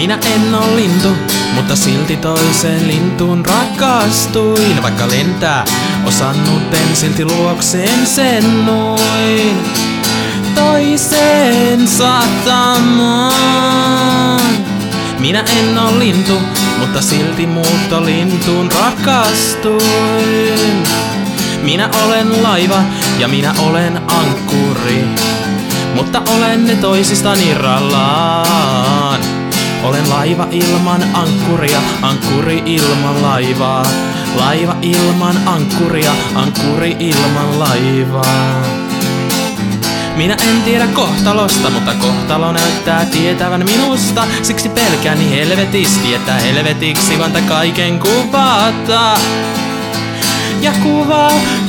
Minä en oo lintu, mutta silti toiseen lintuun rakastuin. Vaikka lentää osannut en, silti luokseen sen noin. Toiseen satamaan. Minä en oo lintu, mutta silti muuttolintuun rakastuin. Minä olen laiva ja minä olen ankkuri, mutta olen ne toisistaan irrallaan. Olen laiva ilman ankkuria, ankkuri ilman laivaa. Laiva ilman ankkuria, ankkuri ilman laivaa. Minä en tiedä kohtalosta, mutta kohtalo näyttää tietävän minusta. Siksi pelkääni helvetisti, että helvetiksi vanta kaiken kuvata. Ja kuva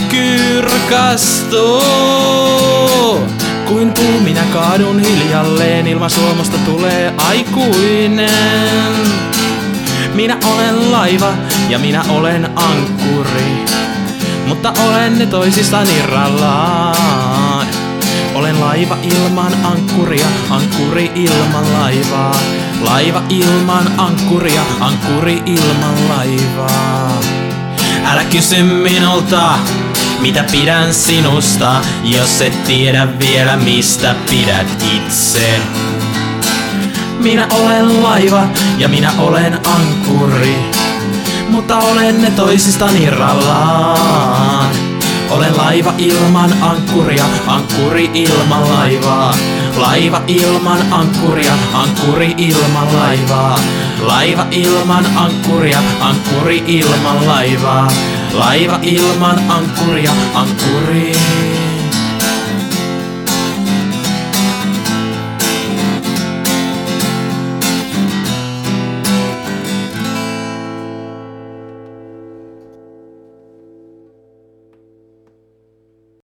kirkastuu. Kuin puu minä kaadun hiljalleen, ilman suomasta tulee aikuinen. Minä olen laiva ja minä olen ankkuri, mutta olen ne toisistaan irrallaan. Olen laiva ilman ankkuria, ankkuri ilman laivaa. Laiva ilman ankkuria, ankkuri ilman laivaa. Älä kysy minulta, mitä pidän sinusta, jos et tiedä vielä mistä pidät itse. Minä olen laiva ja minä olen ankkuri, mutta olen ne toisistaan irrallaan. Olen laiva ilman ankkuria, ankkuri ilman laivaa. Laiva ilman ankkuria, ankkuri ilman laivaa. Laiva ilman ankkuria, ankkuri ilman laivaa. Laiva ilman ankkuria, ankkuri.